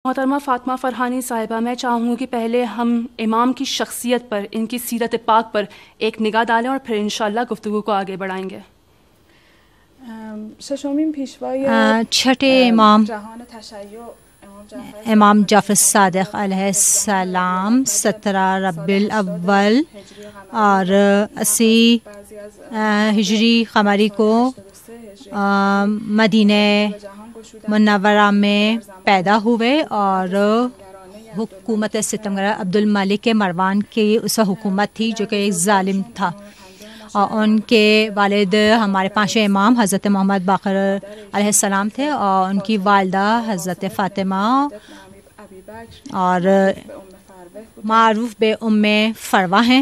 محترمہ فاطمہ فرحانی صاحبہ، میں چاہوں گی کہ پہلے ہم امام کی شخصیت پر، ان کی سیرت پاک پر ایک نگاہ ڈالیں اور پھر انشاءاللہ گفتگو کو آگے بڑھائیں گے۔ چھٹے امام امام جعفر صادق علیہ السلام 17 ربیع الاول اور 80 ہجری قمری کو مدینہ منورہ میں پیدا ہوئے اور حکومت ستمگرہ عبد الملک مروان کی اس حکومت تھی جو کہ ایک ظالم تھا، اور ان کے والد ہمارے پانچویں امام حضرت محمد باقر علیہ السلام تھے، اور ان کی والدہ حضرت فاطمہ اور معروف بے ام فروہ ہیں۔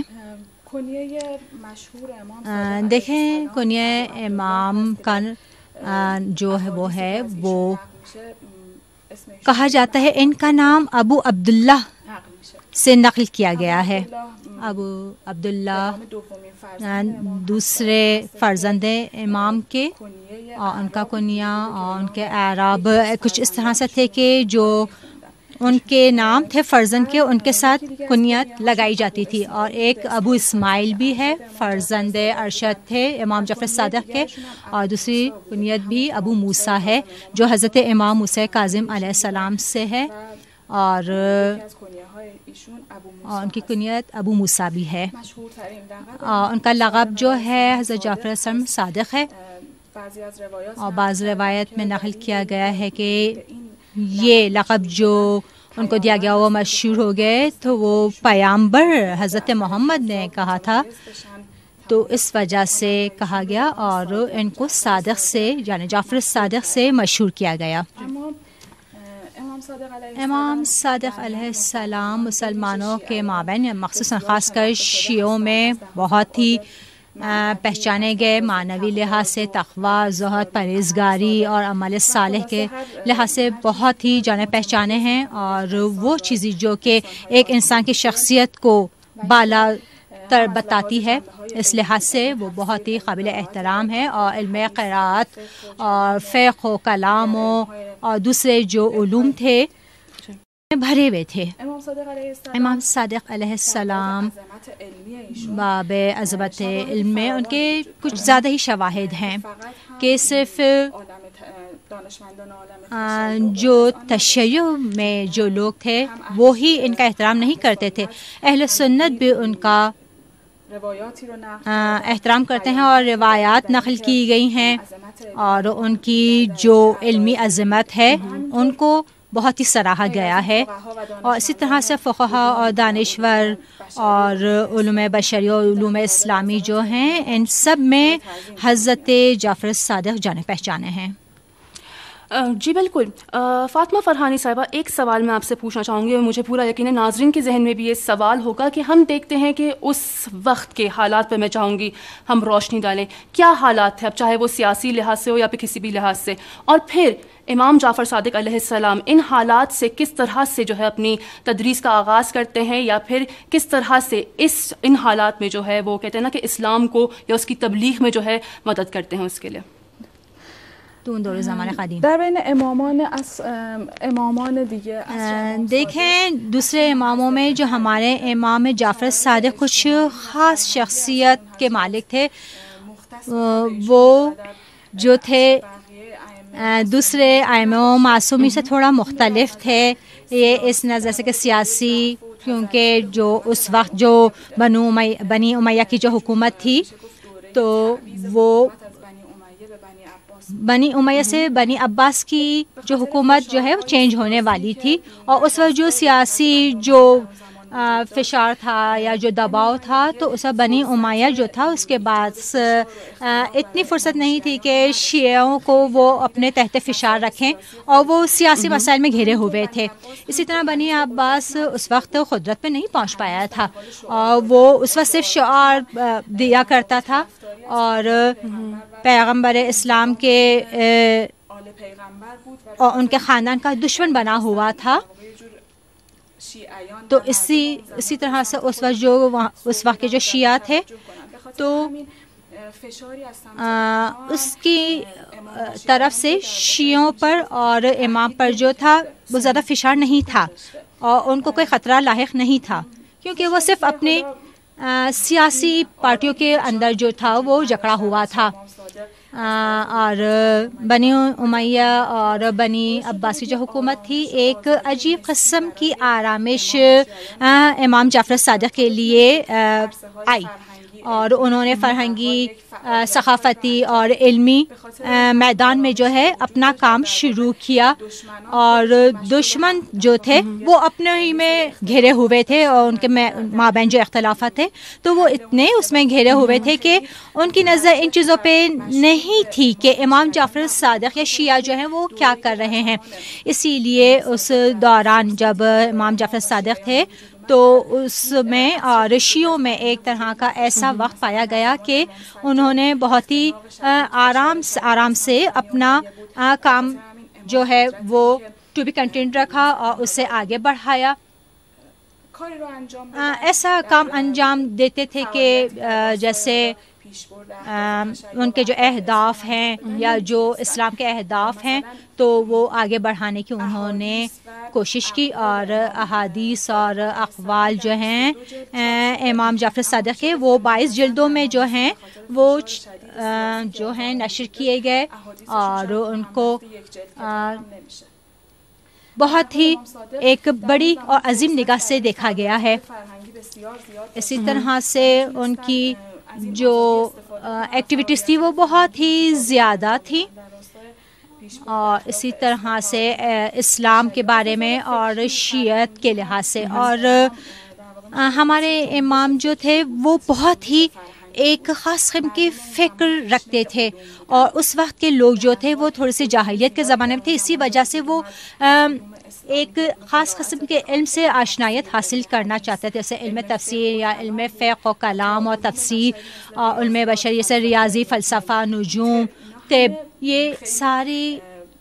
دیکھیں کنیہ امام کا جو ہے وہ کہا جاتا ہے، ان کا نام ابو عبداللہ سے نقل کیا گیا ہے۔ ابو عبداللہ دوسرے فرزند امام کے، اور ان کا کنیہ اور ان کے اعراب کچھ اس طرح سے تھے کہ جو ان کے نام تھے فرزند کے، ان کے ساتھ کنیت لگائی جاتی تھی۔ اور ایک ابو اسماعیل بھی ہے، فرزند ارشد تھے امام جعفر صادق کے، اور دوسری کنیت بھی ابو موسیٰ ہے جو حضرت امام موسیٰ کاظم علیہ السلام سے ہے، اور ان کی کنیت ابو موسیٰ بھی ہے، اور ان کا لقب جو ہے حضرت جعفر صادق ہے۔ اور بعض روایت میں نقل کیا گیا ہے کہ یہ لقب جو ان کو دیا گیا وہ مشہور ہو گئے تو وہ پیامبر حضرت محمد نے کہا تھا، تو اس وجہ سے کہا گیا اور ان کو صادق سے یعنی جعفر صادق سے مشہور کیا گیا۔ امام صادق علیہ السلام مسلمانوں کے مابین مخصوصاً خاص کر شیعوں میں بہت ہی پہچانے گئے، معنوی لحاظ سے تقویٰ، زہد، پرہیزگاری اور عمل صالح کے لحاظ سے بہت ہی جانے پہچانے ہیں، اور وہ چیزیں جو کہ ایک انسان کی شخصیت کو بالا تر بتاتی ہے، اس لحاظ سے وہ بہت ہی قابل احترام ہے، اور علم قرات اور فقہ و کلام اور دوسرے جو علوم تھے بھرے ہوئے تھے۔ امام صادق علیہ السلام باب عظمت علم میں ان کے کچھ زیادہ ہی شواہد ہیں کہ صرف جو تشیع میں جو لوگ تھے وہی ان کا احترام نہیں کرتے تھے، اہل سنت بھی ان کا احترام کرتے ہیں، اور روایات نقل کی گئی ہیں، اور ان کی جو علمی عظمت ہے ان کو بہت ہی سراہا گیا ہے۔ اور اسی طرح سے فقہا اور دانشور اور علوم بشری اور علوم اسلامی جو ہیں ان سب میں حضرت جعفر صادق جانے پہچانے ہیں۔ جی بالکل۔ فاطمہ فرحانی صاحبہ، ایک سوال میں آپ سے پوچھنا چاہوں گی، اور مجھے پورا یقین ہے ناظرین کے ذہن میں بھی یہ سوال ہوگا کہ ہم دیکھتے ہیں کہ اس وقت کے حالات پر میں چاہوں گی ہم روشنی ڈالیں، کیا حالات تھے، اب چاہے وہ سیاسی لحاظ سے ہو یا پھر کسی بھی لحاظ سے، اور پھر امام جعفر صادق علیہ السلام ان حالات سے کس طرح سے جو ہے اپنی تدریس کا آغاز کرتے ہیں، یا پھر کس طرح سے ان حالات میں جو ہے وہ کہتے ہیں نا کہ اسلام کو یا اس کی تبلیغ میں جو ہے مدد کرتے ہیں اس کے لیے۔ دور زمان قدیم در بین امامان دیگه دیکھیں دوسرے اماموں میں جو ہمارے امام جعفر صادق کچھ خاص شخصیت کے مالک تھے، وہ جو تھے دوسرے ائمہ و معصومی سے تھوڑا مختلف تھے، یہ اس نظر سے کہ سیاسی، کیونکہ جو اس وقت جو بنی امیہ کی جو حکومت تھی تو وہ بنی امیہ سے بنی عباس کی جو حکومت جو ہے وہ چینج ہونے والی تھی، اور اس وقت جو سیاسی جو فشار تھا یا جو دباؤ تھا تو اس وقت بنی امیہ جو تھا اس کے بعد اتنی فرصت نہیں تھی کہ شیعوں کو وہ اپنے تحت فشار رکھیں، اور وہ سیاسی مسائل میں گھرے ہوئے تھے۔ اسی طرح بنی عباس اس وقت قدرت پہ نہیں پہنچ پایا تھا، اور وہ اس وقت صرف شعار دیا کرتا تھا، اور پیغمبر اسلام کے اور ان کے خاندان کا دشمن بنا ہوا تھا۔ تو اسی طرح سے اس وقت کے جو شیعہ تھے تو اس کی طرف سے شیعوں پر اور امام پر جو تھا وہ زیادہ فشار نہیں تھا اور ان کو کوئی خطرہ لاحق نہیں تھا، کیونکہ وہ صرف اپنے سیاسی پارٹیوں کے اندر جو تھا وہ جکڑا ہوا تھا، اور بنی امیہ اور بنی عباسی جو حکومت تھی ایک عجیب قسم کی آرامش امام جعفر صادق کے لیے آئی، اور انہوں نے فرہنگی، ثقافتی اور علمی میدان میں جو ہے اپنا کام شروع کیا، اور دشمن جو تھے وہ اپنے ہی میں گھرے ہوئے تھے اور ان کے مابین جو اختلافات تھے تو وہ اتنے اس میں گھرے ہوئے تھے کہ ان کی نظر ان چیزوں پہ نہیں تھی کہ امام جعفر صادق یا شیعہ جو ہیں وہ کیا کر رہے ہیں۔ اسی لیے اس دوران جب امام جعفر صادق تھے تو اس میں اور شیعوں میں ایک طرح کا ایسا وقت پایا گیا کہ انہوں نے بہت ہی آرام سے اپنا کام جو ہے وہ ٹو بی کنٹینیو رکھا اور اسے آگے بڑھایا۔ ایسا کام انجام دیتے تھے کہ جیسے ان کے جو اہداف ہیں یا جو اسلام کے اہداف ہیں تو وہ آگے بڑھانے کی انہوں نے کوشش کی، اور احادیث اور اقوال جو ہیں امام جعفر صادق کے وہ 22 جلدوں میں جو ہیں وہ جو ہیں نشر کیے گئے، اور ان کو بہت ہی ایک بڑی اور عظیم نگاہ سے دیکھا گیا ہے۔ اسی طرح سے ان کی جو ایکٹیویٹیز تھی وہ بہت ہی زیادہ تھی، اور اسی طرح سے اسلام کے بارے میں اور شیعت کے لحاظ سے، اور ہمارے امام جو تھے وہ بہت ہی ایک خاص قسم کی فکر رکھتے تھے، اور اس وقت کے لوگ جو تھے وہ تھوڑی سی جاہلیت کے زمانے میں تھے، اسی وجہ سے وہ ایک خاص قسم کے علم سے آشنائیت حاصل کرنا چاہتے تھے، جیسے علم تفسیر یا علم فقہ و کلام اور تفسیر اور علم بشر، جیسے ریاضی، فلسفہ، نجوم، طب، یہ ساری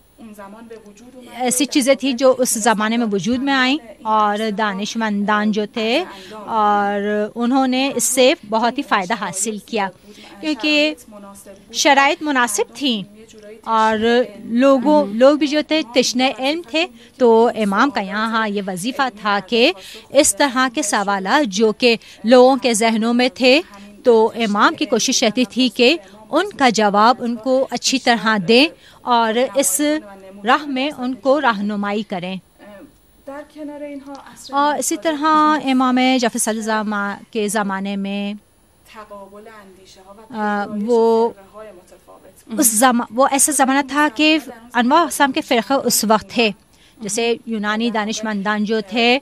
ایسی چیزیں تھیں جو اس زمانے میں وجود میں آئیں، اور دانشمندان جو تھے اور انہوں نے اس سے بہت ہی فائدہ حاصل کیا، کیونکہ شرائط مناسب تھیں اور لوگ بھی جو تھے تشنہ علم تھے، تو امام کا یہاں یہ وظیفہ تھا کہ اس طرح کے سوالات جو کہ لوگوں کے ذہنوں میں تھے تو امام کی کوشش رہتی تھی کہ ان کا جواب ان کو اچھی طرح دیں اور اس راہ میں ان کو رہنمائی کریں۔ اور اسی طرح امام جعفر صادق کے زمانے میں وہ ایسا زمانہ تھا کہ انواع اقسام کے فرقے اس وقت تھے، جیسے یونانی دانشمندان جو تھے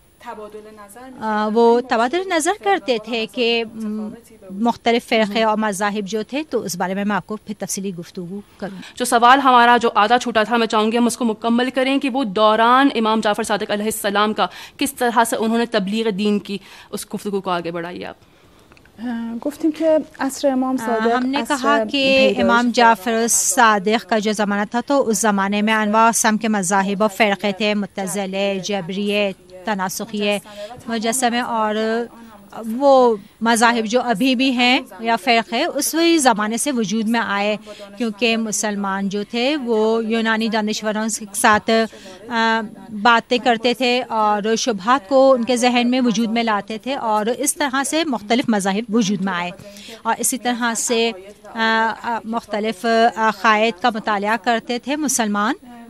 وہ تبادل نظر کرتے تھے کہ مختلف فرقے اور مذاہب جو تھے، تو اس بارے میں آپ کو پھر تفصیلی گفتگو کروں۔ جو سوال ہمارا جو آدھا چھوٹا تھا، میں چاہوں گی ہم اس کو مکمل کریں کہ وہ دوران امام جعفر صادق علیہ السلام کا کس طرح سے انہوں نے تبلیغ دین کی، اس گفتگو کو آگے بڑھائیے آپ۔ گفتیم کہ عصر امام صادق، ہم نے کہا کہ امام جعفر صادق کا جو زمانہ تھا تو اس زمانے میں انواع اقسام کے مذاہب اور فرقے تھے، معتزلے، جبریے، تناسخیے، مجسمے، اور وہ مذاہب جو ابھی بھی ہیں یا فرقے اس وہی زمانے سے وجود میں آئے، کیونکہ مسلمان جو تھے وہ یونانی دانشوروں کے ساتھ باتیں کرتے تھے اور شبہات کو ان کے ذہن میں وجود میں لاتے تھے، اور اس طرح سے مختلف مذاہب وجود میں آئے، اور اسی طرح سے مختلف عقائد کا مطالعہ کرتے تھے مسلمان۔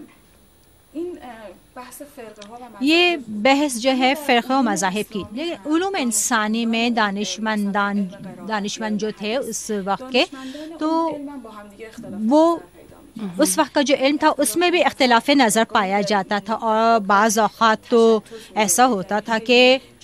یہ بحث جو ہے فرقہ و مذاہب کی، علوم انسانی میں دانشمند جو تھے اس وقت کے، تو وہ اس وقت کا جو علم تھا اس میں بھی اختلاف نظر پایا جاتا تھا، اور بعض اوقات تو ایسا ہوتا تھا کہ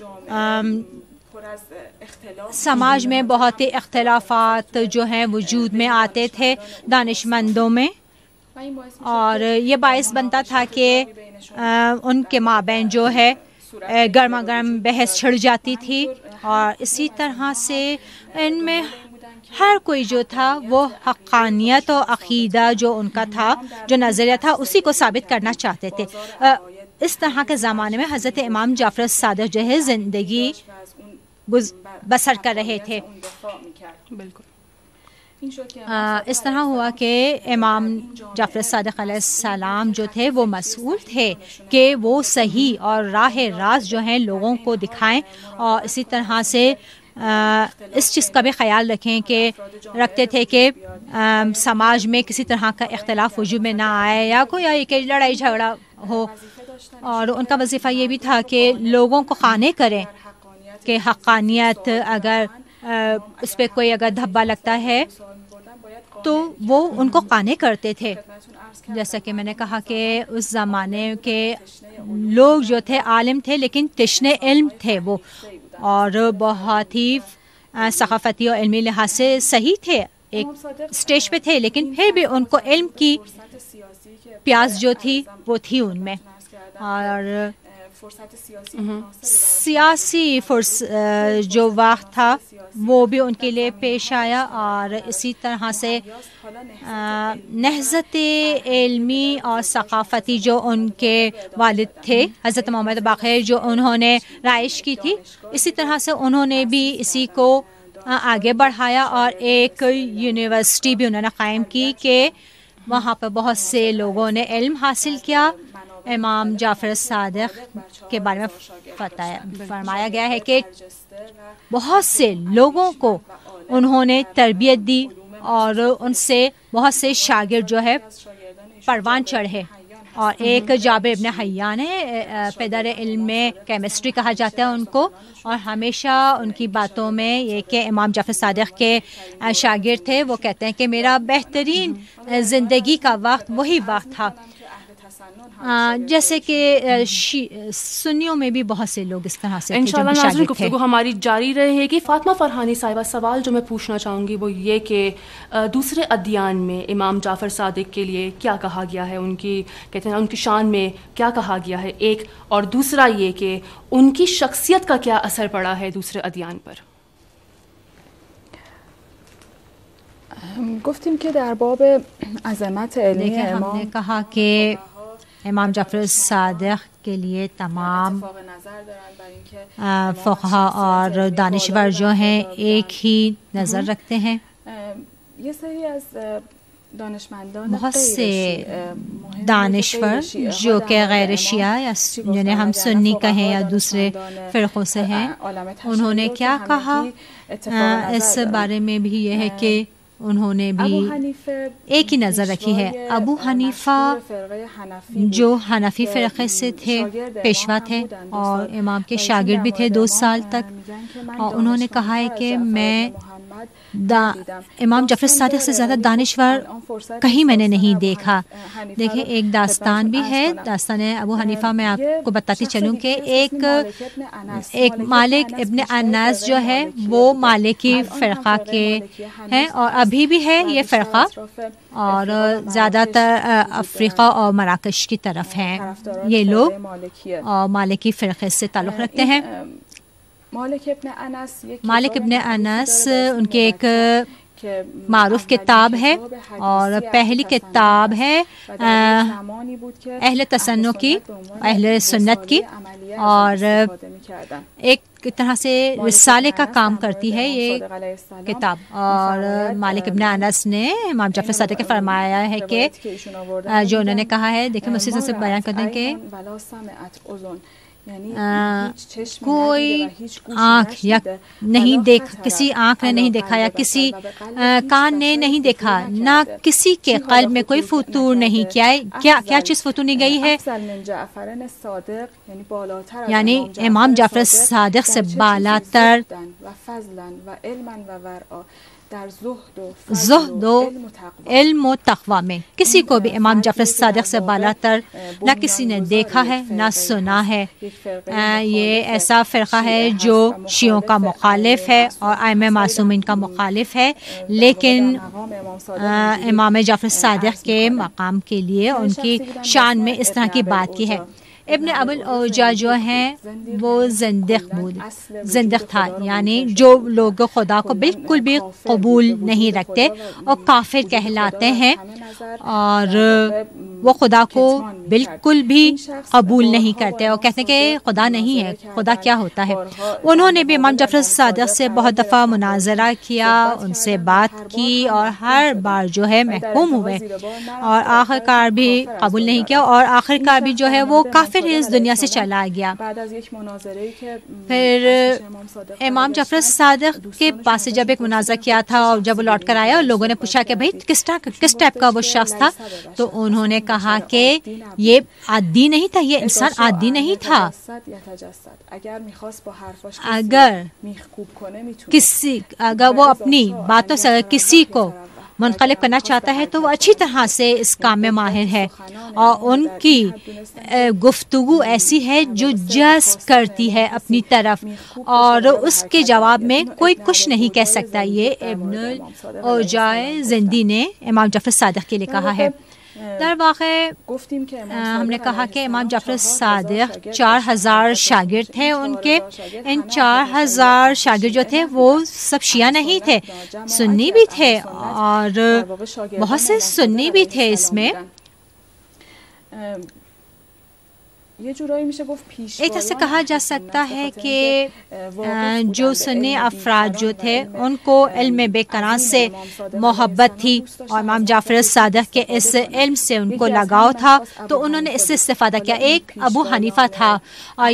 سماج میں بہت ہی اختلافات جو ہیں وجود میں آتے تھے دانشمندوں میں، اور یہ باعث بنتا تھا کہ ان کے مابین جو ہے گرما گرم بحث چھڑ جاتی تھی، اور اسی طرح سے ان میں ہر کوئی جو تھا وہ حقانیت و عقیدہ جو ان کا تھا، جو نظریہ تھا، اسی کو ثابت کرنا چاہتے تھے۔ اس طرح کے زمانے میں حضرت امام جعفر صادق جو ہے زندگی بسر کر رہے تھے۔ بالکل۔ اس طرح ہوا کہ امام جعفر صادق علیہ السلام جو تھے وہ مسئول تھے کہ وہ صحیح اور راہ راست جو ہیں لوگوں کو دکھائیں، اور اسی طرح سے اس چیز کا بھی خیال رکھتے تھے کہ سماج میں کسی طرح کا اختلاف وجود میں نہ آئے یا کوئی کہ لڑائی جھگڑا ہو، اور ان کا وظیفہ یہ بھی تھا کہ لوگوں کو قانع کریں کہ حقانیت اگر اس پہ کوئی اگر دھبا لگتا ہے تو وہ ان کو قانع کرتے تھے۔ جیسا کہ میں نے کہا کہ اس زمانے کے لوگ جو تھے عالم تھے لیکن تشنے علم تھے وہ، اور بہت ہی ثقافتی اور علمی لحاظ سے صحیح تھے، ایک سٹیج پہ تھے، لیکن پھر بھی ان کو علم کی پیاس جو تھی وہ تھی ان میں، اور سیاسی جو وقت تھا وہ بھی ان کے لیے پیش آیا، اور اسی طرح سے نہضت علمی اور ثقافتی جو ان کے والد تھے حضرت محمد باقر جو انہوں نے رائج کی تھی، اسی طرح سے انہوں نے بھی اسی کو آگے بڑھایا، اور ایک یونیورسٹی بھی انہوں نے قائم کی کہ وہاں پر بہت سے لوگوں نے علم حاصل کیا۔ امام جعفر صادق کے بارے میں فرمایا گیا ہے کہ بہت سے لوگوں کو انہوں نے تربیت دی، اور ان سے بہت سے شاگرد جو ہے پروان چڑھے، اور ایک جابر ابن حیان ہے، پدر علم میں کیمسٹری کہا جاتا ہے ان کو، اور ہمیشہ ان کی باتوں میں یہ کہ امام جعفر صادق کے شاگرد تھے، وہ کہتے ہیں کہ میرا بہترین زندگی کا وقت وہی وقت تھا۔ جیسے کہ سنیوں میں بھی بہت سے لوگ اس طرح سے انشاءاللہ ناظرین گفتگو ہماری جاری رہے گی۔ فاطمہ فرحانی صاحبہ، سوال جو میں پوچھنا چاہوں گی وہ یہ کہ دوسرے ادیان میں امام جعفر صادق کے لیے کیا کہا گیا ہے، ان کی کہتے ہیں ان کی شان میں کیا کہا گیا ہے ایک، اور دوسرا یہ کہ ان کی شخصیت کا کیا اثر پڑا ہے دوسرے ادیان پر؟ گفتیم که در باب عظمت علمی ہم نے کہا کہ امام جعفر صادق کے لیے تمام فقہا اور دانشور جو ہیں ایک ہی نظر رکھتے ہیں۔ بہت سے دانشور جو کہ غیر شیعہ یا جنہیں ہم سنی کہیں یا دوسرے فرقوں سے ہیں، انہوں نے کیا کہا اس بارے میں بھی یہ ہے کہ انہوں نے بھی ایک ہی نظر رکھی ہے۔ ابو حنیفہ جو حنفی فرقے سے تھے، پیشوا تھے اور امام کے شاگرد بھی تھے 2 سال تک، اور انہوں نے کہا ہے کہ میں امام جعفر صادق سے زیادہ دانشور کہیں میں نے نہیں دیکھا۔ دیکھیں ایک داستان بھی ہے، داستان ابو حنیفہ میں آپ کو بتاتی چلوں کہ ایک مالک ابن انس جو ہے وہ مالکی فرقہ کے ہیں، اور ابھی بھی ہے یہ فرقہ، اور زیادہ تر افریقہ اور مراکش کی طرف ہیں یہ لوگ، اور مالکی فرقے سے تعلق رکھتے ہیں۔ مالک ابن انس ان کے ایک معروف کتاب ہے، اور پہلی کتاب ہے اہل تسنن کی، اہل سنت کی، اور ایک طرح سے رسالے کا کام کرتی ہے یہ کتاب۔ اور مالک ابن انس نے امام جعفر صادق کے فرمایا ہے کہ جو انہوں نے کہا ہے، دیکھیں اسی طرح سے بیان کرتے ہیں کہ کوئی آنکھ یا نہیں دیکھا، کسی آنکھ نے نہیں دیکھا یا کسی کان نے نہیں دیکھا، نہ کسی کے قلب میں کوئی فتور نہیں کیا چیز فتور نہیں گئی ہے، یعنی امام جعفر صادق سے بالاتر زہد و علم و تقوی میں کسی کو بھی امام جعفر صادق سے بالاتر نہ کسی نے دیکھا ہے نہ سنا ہے۔ یہ ایسا فرقہ ہے جو شیعوں کا مخالف ہے اور ائمہ معصومین کا مخالف ہے، لیکن امام جعفر صادق کے مقام کے لیے ان کی شان میں اس طرح کی بات کی ہے۔ ابن ابو الاوجاع جو ہیں وہ زندق تھا، یعنی جو لوگ خدا کو بالکل بھی قبول نہیں رکھتے اور کافر کہلاتے ہیں، اور وہ خدا کو بالکل بھی قبول نہیں کرتے اور کہتے ہیں کہ خدا نہیں ہے، خدا کیا ہوتا ہے۔ انہوں نے بھی امام جعفر صادق سے بہت دفعہ مناظرہ کیا، ان سے بات کی اور ہر بار جو ہے محکوم ہوئے اور آخر کار بھی قبول نہیں کیا، اور آخر کار بھی جو ہے وہ کافر اس دنیا سے چلا گیا۔ پھر امام جعفر صادق کے پاس سے جب ایک مناظرہ کیا تھا اور جب وہ لوٹ کر آیا اور لوگوں نے پوچھا کہ بھائی کس ٹائپ کا وہ شخص تھا، تو انہوں نے کہا کہ یہ عادی نہیں تھا، یہ انسان عادی نہیں تھا۔ اگر وہ اپنی باتوں سے کسی کو منقلب کرنا چاہتا ہے تو وہ اچھی طرح سے اس کام میں ماہر ہے، اور ان کی گفتگو ایسی ہے جو جذب کرتی ہے اپنی طرف، اور اس کے جواب میں کوئی کچھ نہیں کہہ سکتا۔ یہ ابن الاوجاع زندی نے امام جعفر صادق کے لیے کہا ہے۔ در واقع ہم نے کہا کہ امام جعفر صادق 4000 شاگرد تھے ان کے، ان 4000 شاگرد جو تھے وہ سب شیعہ نہیں تھے، سنی بھی تھے، اور بہت سے سنی بھی تھے اس میں۔ ایک طرح سے کہا جا سکتا ہے کہ جو سنی افراد جو تھے ان کو علم بے قرار سے محبت تھی، اور امام جعفر صادق کے اس علم سے ان کو لگاؤ تھا، تو انہوں نے اس سے استفادہ کیا۔ ایک ابو حنیفہ تھا، اور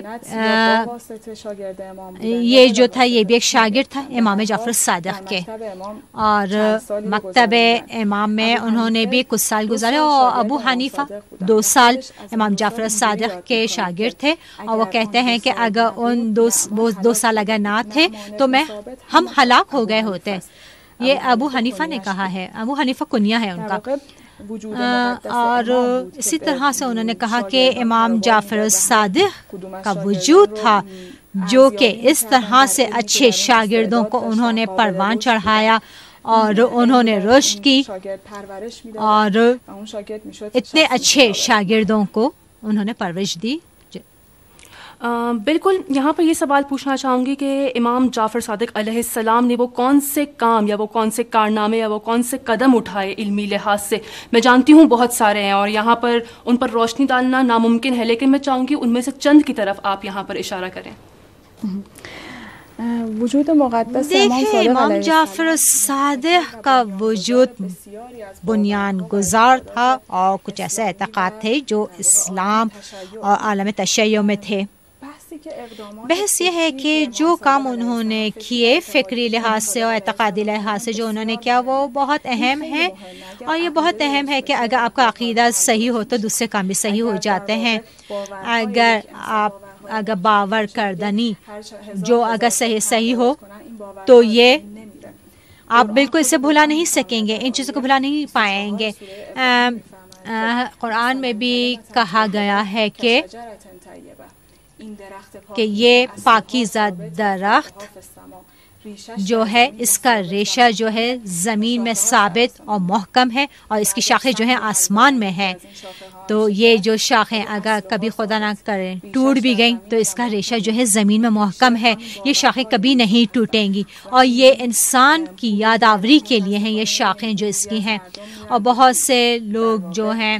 یہ جو تھا یہ بھی ایک شاگرد تھا امام جعفر صادق کے، اور مکتب امام میں انہوں نے بھی کچھ سال گزارے، اور ابو حنیفہ 2 سال امام جعفر صادق کے شاگرد تھے، اور وہ کہتے ہیں کہ اگر ان 2 سال اگر نہ تھے تو ہم ہلاک ہو گئے ہوتے۔ یہ ابو حنیفہ نے کہا ہے، ابو حنیفہ کنیہ ہے ان کا۔ اور اسی طرح سے انہوں نے کہا کہ امام جعفر صادق کا وجود تھا جو کہ اس طرح سے اچھے شاگردوں کو انہوں نے پروان چڑھایا، اور انہوں نے رشد کی، اور اتنے اچھے شاگردوں کو انہوں نے پرورش دی۔ بالکل، یہاں پر یہ سوال پوچھنا چاہوں گی کہ امام جعفر صادق علیہ السلام نے وہ کون سے کام یا وہ کون سے کارنامے یا وہ کون سے قدم اٹھائے علمی لحاظ سے؟ میں جانتی ہوں بہت سارے ہیں اور یہاں پر ان پر روشنی ڈالنا ناممکن ہے، لیکن میں چاہوں گی ان میں سے چند کی طرف آپ یہاں پر اشارہ کریں۔ وجود مقدس امام جعفر صادق کا وجود بنیان گزار تھا، اور کچھ ایسے اعتقاد تھے جو اسلام اور عالم تشیع میں تھے۔ بحث یہ ہے کہ جو کام انہوں نے کیے فکری لحاظ سے اور اعتقادی لحاظ سے جو انہوں نے کیا وہ بہت اہم ہے، اور یہ بہت اہم ہے کہ اگر آپ کا عقیدہ صحیح ہو تو دوسرے کام بھی صحیح ہو جاتے ہیں۔ اگر باور کردنی جو اگر صحیح ہو تو یہ آپ بالکل اسے بھلا نہیں سکیں گے، ان چیزوں کو بھلا نہیں پائیں گے۔ قرآن میں بھی کہا گیا ہے کہ یہ پاکیزہ درخت جو ہے اس کا ریشہ جو ہے زمین میں ثابت اور محکم ہے، اور اس کی شاخیں جو ہیں آسمان میں ہیں، تو یہ جو شاخیں اگر کبھی خدا نہ کرے ٹوٹ بھی گئیں تو اس کا ریشہ جو ہے زمین میں محکم ہے، یہ شاخیں کبھی نہیں ٹوٹیں گی، اور یہ انسان کی یادآوری کے لیے ہیں یہ شاخیں جو اس کی ہیں۔ اور بہت سے لوگ جو ہیں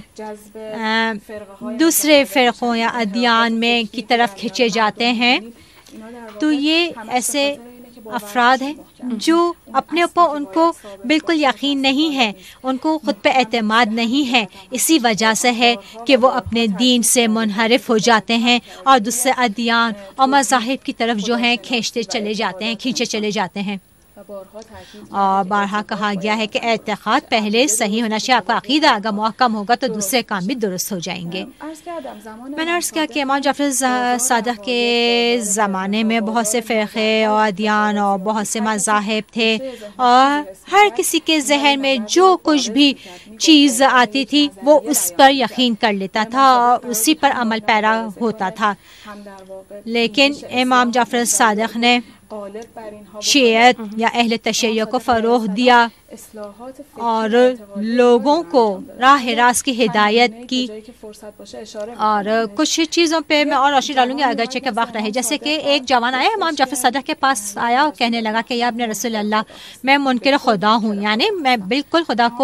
دوسرے فرقوں یا ادیان میں کی طرف کھینچے جاتے ہیں، تو یہ ایسے افراد ہیں جو اپنے اوپر ان کو بالکل یقین نہیں ہے، ان کو خود پہ اعتماد نہیں ہے، اسی وجہ سے ہے کہ وہ اپنے دین سے منحرف ہو جاتے ہیں اور دوسرے ادیان اور مذاہب کی طرف جو ہیں کھینچے چلے جاتے ہیں۔ اور بارہا کہا گیا ہے کہ اعتقاد پہلے صحیح ہونا چاہیے، آپ کا عقیدہ اگر محکم ہوگا تو دوسرے کام بھی درست ہو جائیں گے۔ میں نے عرض کیا کہ امام جعفر صادق کے زمانے میں بہت سے فرقے اور ادیان اور بہت سے مذاہب تھے، اور ہر کسی کے ذہن میں جو کچھ بھی چیز آتی تھی وہ اس پر یقین کر لیتا تھا اور اسی پر عمل پیرا ہوتا تھا، لیکن امام جعفر صادق نے شیعت یا اہل تشیع کو فروغ دیا اور لوگوں کو راہ راست کی ہدایت کی. اور کچھ چیزوں پہ میں اور روشنی ڈالوں گی اگرچہ کہ وقت رہے. جیسے کہ ایک جوان آیا امام جعفر صادق کے پاس آیا اور کہنے لگا کہ یا ابن رسول اللہ میں منکر خدا ہوں، یعنی میں بالکل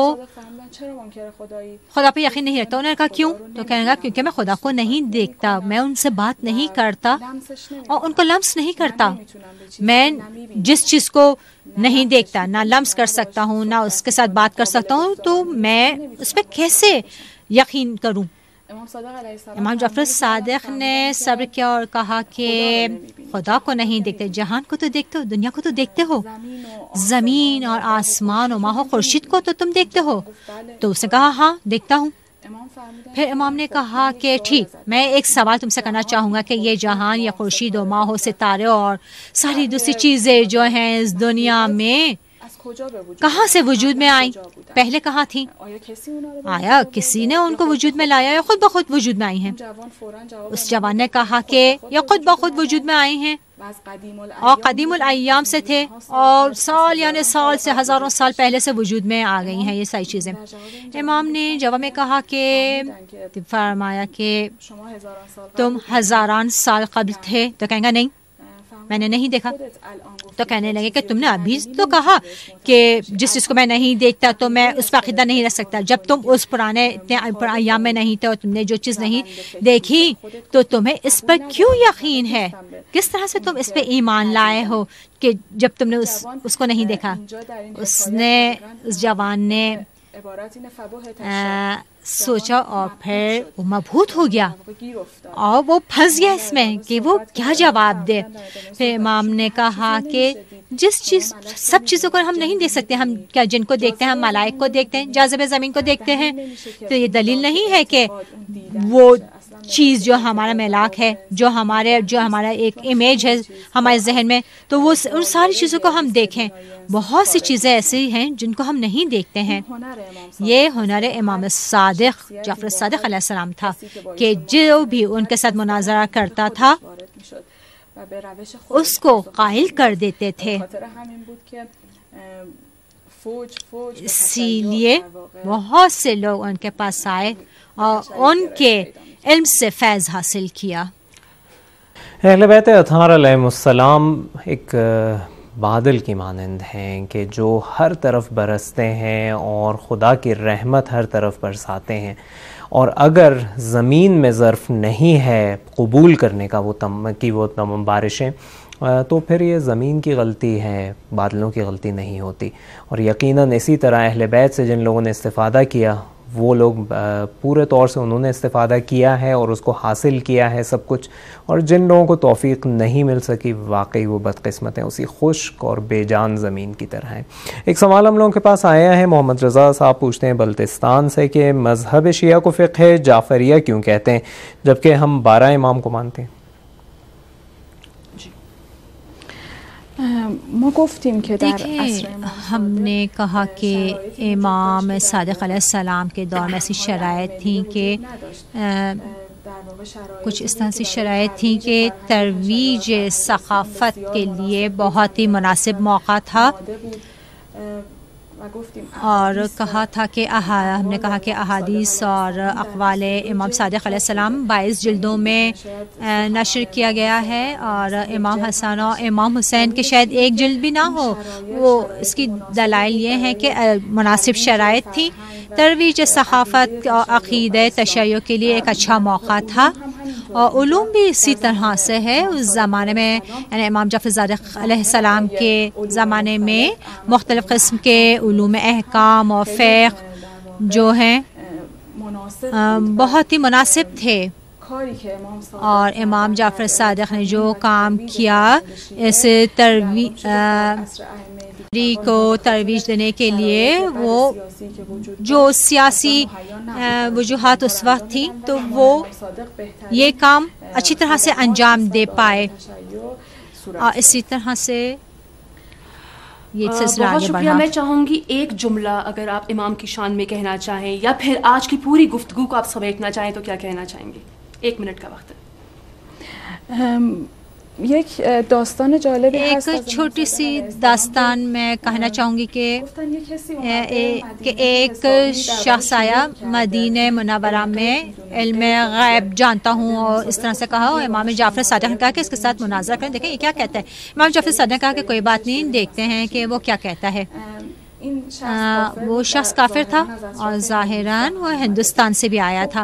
خدا پہ یقین نہیں رکھتا. انہوں نے کہا کیوں؟ تو کہنے لگا کیونکہ میں خدا کو نہیں دیکھتا، میں ان سے بات نہیں کرتا اور ان کو لمس نہیں کرتا. میں جس چیز کو نہیں دیکھتا نہ لمس کر سکتا ہوں نہ اس کے ساتھ بات کر سکتا ہوں تو میں اس پہ کیسے یقین کروں؟ امام جعفر صادق نے صبر کیا اور کہا کہ خدا کو نہیں دیکھتے، جہان کو تو دیکھتے ہو، دنیا کو تو دیکھتے ہو، زمین اور آسمان و ماہ و خورشید کو تو تم دیکھتے ہو. تو اس نے کہا ہاں دیکھتا ہوں. پھر امام نے کہا کہ ٹھیک، میں ایک سوال تم سے کرنا چاہوں گا کہ یہ جہان یا خورشید و ماہ و ستارے اور ساری دوسری چیزیں جو ہیں اس دنیا میں کہاں سے وجود میں آئیں؟ پہلے کہاں تھیں؟ آیا کسی نے ان کو وجود میں لایا یا خود بخود وجود میں آئی ہیں؟ اس جوان نے کہا کہ یا خود بخود وجود میں آئی ہیں اور قدیم الایام سے تھے اور سال یعنی سال سے ہزاروں سال پہلے سے وجود میں آ گئی ہیں یہ ساری چیزیں. امام نے جواب میں کہا کہ فرمایا کہ تم ہزاران سال قبل تھے. تو کہیں گا نہیں میں نے نہیں دیکھا. تو کہنے لگے کہ تم نے ابھی تو کہا کہ جس چیز کو میں نہیں دیکھتا تو میں اس پر عقیدہ نہیں رکھ سکتا. جب تم اس پرانے اتنے ایام میں نہیں تھے اور تم نے جو چیز نہیں دیکھی تو تمہیں اس پر کیوں یقین ہے؟ کس طرح سے تم اس پہ ایمان لائے ہو کہ جب تم نے اس کو نہیں دیکھا؟ اس جوان نے سوچا اور پھر وہ مبہوت ہو گیا اور وہ پھنس گیا اس میں کہ وہ کیا جواب دے. پھر امام نے کہا کہ سب چیزوں کو ہم نہیں دیکھ سکتے. ہم کیا جن کو دیکھتے ہیں ہم ملائک کو دیکھتے ہیں، جاذب زمین کو دیکھتے ہیں، تو یہ دلیل نہیں ہے کہ وہ چیز جو ہمارا ملاک ہے جو ہمارا ایک امیج ہے ہمارے ذہن میں تو وہ ان ساری چیزوں کو ہم دیکھیں. بہت سی چیزیں ایسی ہیں جن کو ہم نہیں دیکھتے ہیں. یہ ہنر امام صادق جعفر صادق علیہ السلام تھا کہ جو بھی ان کے ساتھ مناظرہ کرتا تھا اس کو قائل کر دیتے تھے. اسی لیے بہت سے لوگ ان کے پاس آئے اور ان کے علم سے فیض حاصل کیا. اہل بیت اطہار علیہم السلام ایک بادل کی مانند ہیں کہ جو ہر طرف برستے ہیں اور خدا کی رحمت ہر طرف برساتے ہیں. اور اگر زمین میں ظرف نہیں ہے قبول کرنے کا وہ تمام بارشیں تو پھر یہ زمین کی غلطی ہے، بادلوں کی غلطی نہیں ہوتی. اور یقیناً اسی طرح اہل بیت سے جن لوگوں نے استفادہ کیا وہ لوگ پورے طور سے انہوں نے استفادہ کیا ہے اور اس کو حاصل کیا ہے سب کچھ. اور جن لوگوں کو توفیق نہیں مل سکی واقعی وہ بدقسمت ہیں، اسی خشک اور بے جان زمین کی طرح ہیں. ایک سوال ہم لوگوں کے پاس آیا ہے. محمد رضا صاحب پوچھتے ہیں بلتستان سے کہ مذہب شیعہ کو فقہ جعفریہ کیوں کہتے ہیں جبکہ ہم 12 امام کو مانتے ہیں؟ ما گفتیم که در ہم نے کہا کہ امام صادق علیہ السلام کے دور میں ایسی شرائط تھیں کہ کچھ اس طرح سے شرائط تھیں کہ ترویج ثقافت کے لیے بہت ہی مناسب موقع تھا. اور کہا تھا کہ ہم نے کہا کہ احادیث اور اقوال امام صادق علیہ السلام 22 جلدوں میں نشر کیا گیا ہے اور امام حسن اور امام حسین کے شاید ایک جلد بھی نہ ہو. وہ اس کی دلائل یہ ہیں کہ مناسب شرائط تھی. ترویج ثقافت اور عقیدہ تشیع کے لیے ایک اچھا موقع تھا. اور علوم بھی اسی طرح سے ہے. اس زمانے میں یعنی امام جعفر صادق علیہ السلام کے زمانے میں مختلف قسم کے علوم احکام اور فقہ جو ہیں بہت ہی مناسب تھے. اور امام جعفر صادق نے جو کام کیا اس کو ترویج دینے کے لیے وہ جو سیاسی وجوہات اس وقت تھی تو وہ یہ کام اچھی طرح سے انجام دے پائے. اور اسی طرح سے یہ سلسلہ بہت شکریہ. میں چاہوں گی ایک جملہ اگر آپ امام کی شان میں کہنا چاہیں یا پھر آج کی پوری گفتگو کو آپ سمیٹنا چاہیں تو کیا کہنا چاہیں گے؟ 1 منٹ کا وقت ہے. یک داستان جالبی هست. ایک چھوٹی سی داستان میں کہنا چاہوں گی کہ ایک شخص آیا مدینہ منورہ میں، علم غیب جانتا ہوں، اور اس طرح سے کہا، اور امام جعفر صادق نے کہا کہ اس کے ساتھ مناظرہ کریں، دیکھیں یہ کیا کہتا ہے۔ امام جعفر صادق نے کہا کہ کوئی بات نہیں، دیکھتے ہیں کہ وہ کیا کہتا ہے۔ وہ شخص کافر تھا اور ظاہراً وہ ہندوستان سے بھی آیا تھا،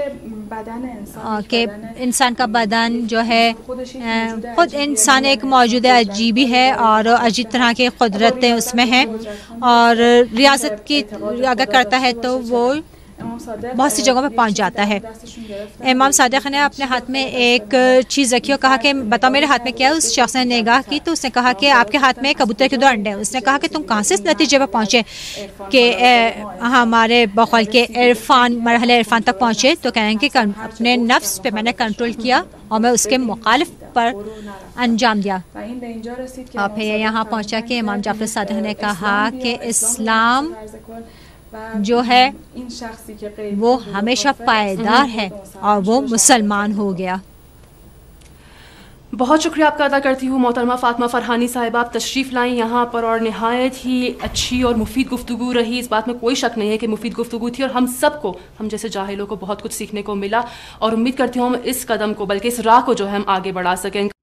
کہ انسان کا بدن جو ہے، خود انسان ایک موجود عجیبی ہے اور عجیب طرح کی قدرتیں اس میں ہیں، اور ریاضت کی اگر کرتا ہے تو وہ بہت سی جگہوں پہ پہنچ جاتا ہے۔ امام صادق نے اپنے ہاتھ میں ایک چیز رکھی اور کہا کہ بتاؤ میرے ہاتھ میں کیا ہے۔ اس شخص نے نگاہ کی تو اس نے کہا کہ آپ کے ہاتھ میں کبوتر کے 2 انڈے ہیں۔ اس نے کہا کہ تم کہاں سے اس نتیجے پہ پہنچے کہ ہمارے بقول کے عرفان، مرحلہ عرفان تک پہنچے؟ تو کہیں کہ اپنے نفس پہ میں نے کنٹرول کیا اور میں اس کے مخالف پر انجام دیا، اور پھر یہاں پہنچا کہ امام جعفر صادق نے کہا کہ اسلام جو ہے وہ ہمیشہ پائیدار ہے، اور وہ مسلمان ہو گیا۔ بہت شکریہ آپ کا ادا کرتی ہوں محترمہ فاطمہ فرحانی صاحبہ، آپ تشریف لائیں یہاں پر اور نہایت ہی اچھی اور مفید گفتگو رہی، اس بات میں کوئی شک نہیں ہے کہ مفید گفتگو تھی، اور ہم سب کو، ہم جیسے جاہلوں کو بہت کچھ سیکھنے کو ملا، اور امید کرتی ہوں ہم اس قدم کو، بلکہ اس راہ کو جو ہے ہم آگے بڑھا سکیں۔